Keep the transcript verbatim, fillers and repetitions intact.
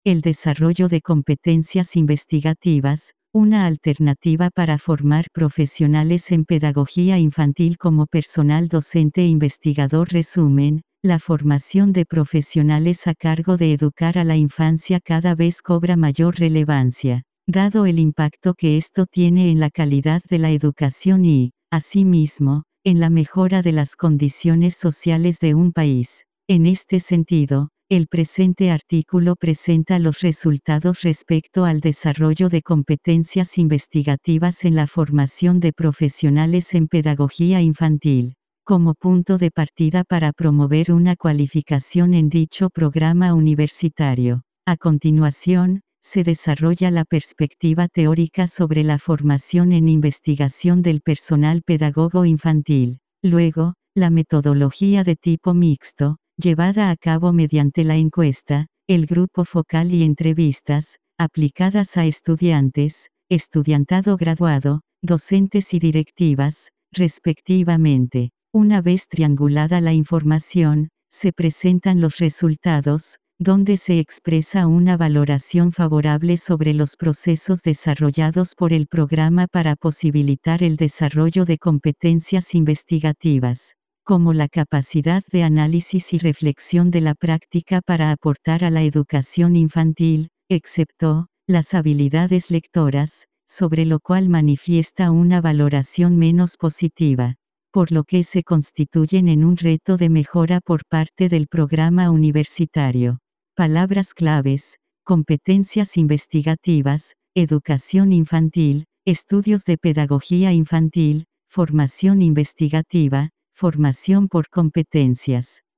El desarrollo de competencias investigativas, una alternativa para formar profesionales en pedagogía infantil como personal docente e investigador. Resumen, la formación de profesionales a cargo de educar a la infancia cada vez cobra mayor relevancia, dado el impacto que esto tiene en la calidad de la educación y, asimismo, en la mejora de las condiciones sociales de un país. En este sentido, el presente artículo presenta los resultados respecto al desarrollo de competencias investigativas en la formación de profesionales en pedagogía infantil, como punto de partida para promover una cualificación en dicho programa universitario. A continuación, se desarrolla la perspectiva teórica sobre la formación en investigación del personal pedagogo infantil. Luego, la metodología de tipo mixto, llevada a cabo mediante la encuesta, el grupo focal y entrevistas, aplicadas a estudiantes, estudiantado graduado, docentes y directivas, respectivamente. Una vez triangulada la información, se presentan los resultados, donde se expresa una valoración favorable sobre los procesos desarrollados por el programa para posibilitar el desarrollo de competencias investigativas, como la capacidad de análisis y reflexión de la práctica para aportar a la educación infantil, excepto las habilidades lectoras, sobre lo cual manifiesta una valoración menos positiva, por lo que se constituyen en un reto de mejora por parte del programa universitario. Palabras claves: competencias investigativas, educación infantil, estudios de pedagogía infantil, formación investigativa, formación por competencias.